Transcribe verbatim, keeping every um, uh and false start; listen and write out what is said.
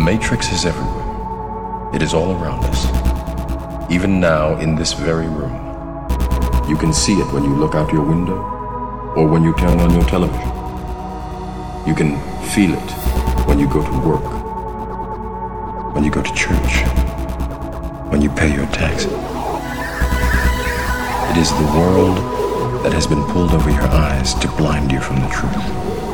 Matrix is everywhere. It is all around us. Even now, in this very room. You can see it when you look out your window or when you turn on your television. You can feel it when you go to work, when you go to church, when you pay your taxes. It is the world that has been pulled over your eyes to blind you from the truth.